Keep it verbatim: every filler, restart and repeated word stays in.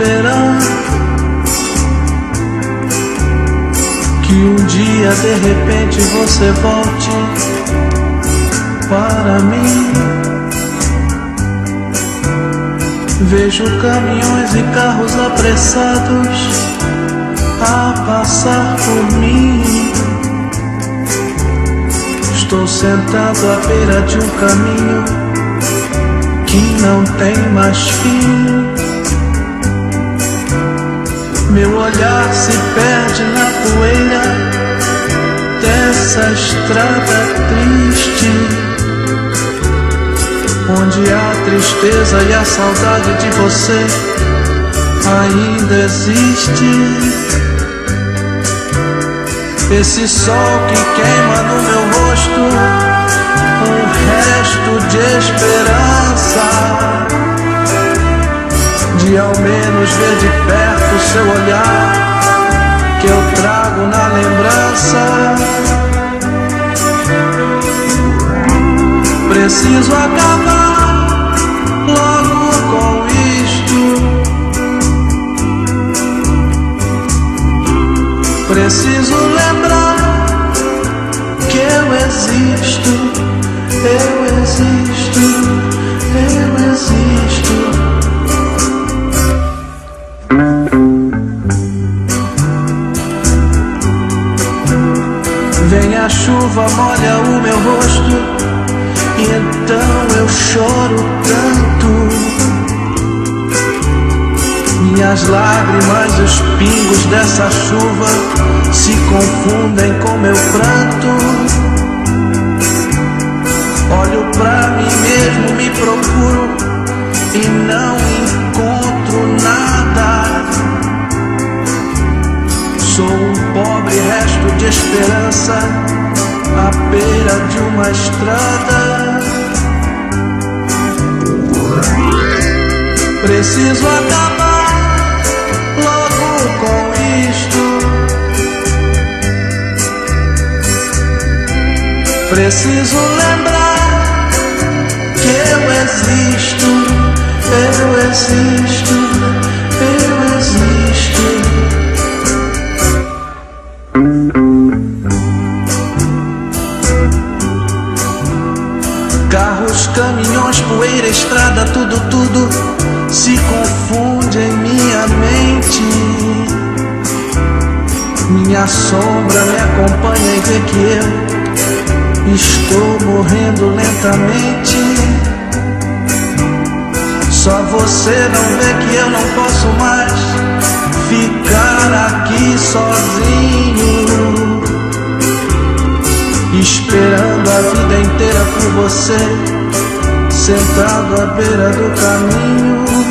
esperando que um dia de repente você volte para mim. Vejo caminhões e carros apressados a passar por mim. Estou sentado à beira de um caminho que não tem mais fim. Meu olhar se perde na poeira dessa estrada triste, onde a tristeza e a saudade de você ainda existe. Esse sol que queima no meu rosto, um resto de esperança, de ao menos ver de perto o seu olhar que eu trago na lembrança. Preciso acabar logo com isto. Preciso lembrar que eu existo, eu existo, eu existo. Vem a chuva, molha o meu rosto, e então eu choro tanto. Minhas lágrimas e os pingos dessa chuva se confundem com meu pranto. Olho pra mim mesmo, me procuro e não encontro nada. Sou um pobre resto de esperança à beira de uma estrada. Preciso acabar logo com isto. Preciso lembrar que eu existo, eu existo, eu existo. Carros, caminhões, poeira, estrada, tudo, tudo se confunde em minha mente. Minha sombra me acompanha e vê que eu estou morrendo lentamente. Só você não vê que eu não posso mais ficar aqui sozinho, esperando a vida inteira por você, sentado à beira do caminho.